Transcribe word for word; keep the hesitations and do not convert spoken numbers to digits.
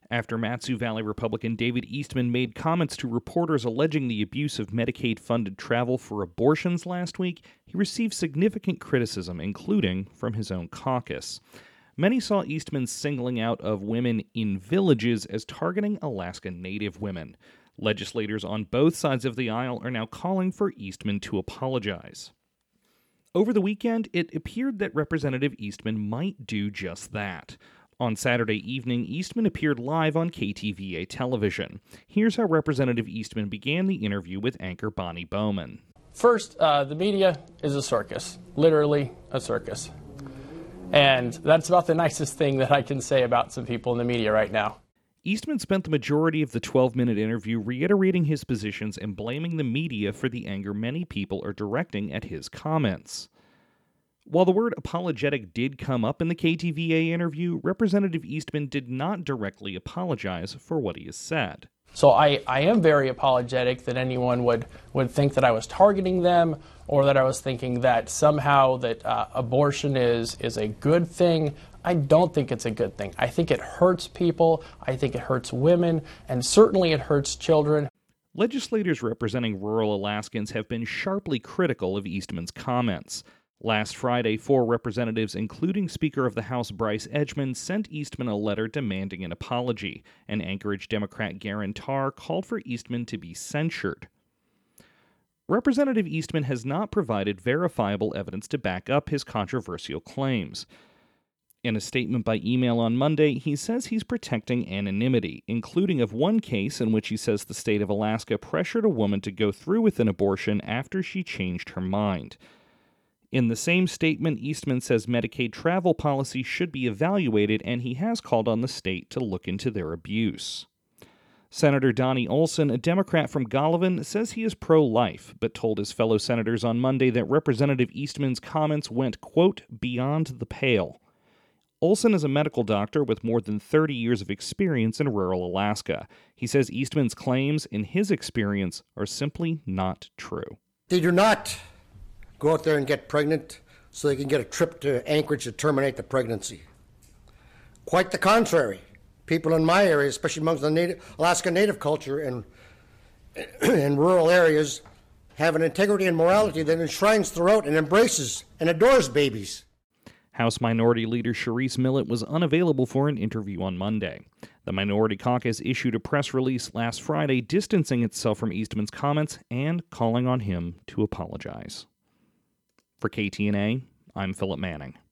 after Matsu Valley Republican David Eastman made comments to reporters alleging the abuse of Medicaid-funded travel for abortions last week. He received significant criticism, including from his own caucus. Many saw Eastman's singling out of women in villages as targeting Alaska Native women. Legislators on both sides of the aisle are now calling for Eastman to apologize. Over the weekend, it appeared that Representative Eastman might do just that. On Saturday evening, Eastman appeared live on K T V A television. Here's how Representative Eastman began the interview with anchor Bonnie Bowman. First, uh, the media is a circus, literally a circus. And that's about the nicest thing that I can say about some people in the media right now. Eastman spent the majority of the twelve-minute interview reiterating his positions and blaming the media for the anger many people are directing at his comments. While the word apologetic did come up in the K T V A interview, Representative Eastman did not directly apologize for what he has said. So I, I am very apologetic that anyone would, would think that I was targeting them or that I was thinking that somehow that uh, abortion is, is a good thing. I don't think it's a good thing. I think it hurts people. I think it hurts women, and certainly it hurts children. Legislators representing rural Alaskans have been sharply critical of Eastman's comments. Last Friday, four representatives, including Speaker of the House Bryce Edgman, sent Eastman a letter demanding an apology, and Anchorage Democrat Garen Tarr called for Eastman to be censured. Representative Eastman has not provided verifiable evidence to back up his controversial claims. In a statement by email on Monday, he says he's protecting anonymity, including of one case in which he says the state of Alaska pressured a woman to go through with an abortion after she changed her mind. In the same statement, Eastman says Medicaid travel policy should be evaluated, and he has called on the state to look into their abuse. Senator Donnie Olson, a Democrat from Golovin, says he is pro-life, but told his fellow senators on Monday that Representative Eastman's comments went, quote, beyond the pale. Olson is a medical doctor with more than thirty years of experience in rural Alaska. He says Eastman's claims, in his experience, are simply not true. They do not go out there and get pregnant so they can get a trip to Anchorage to terminate the pregnancy. Quite the contrary. People in my area, especially amongst the native, Alaska Native culture and in rural areas, have an integrity and morality that enshrines throughout and embraces and adores babies. House Minority Leader Sharice Millett was unavailable for an interview on Monday. The Minority Caucus issued a press release last Friday distancing itself from Eastman's comments and calling on him to apologize. For K T N A, I'm Philip Manning.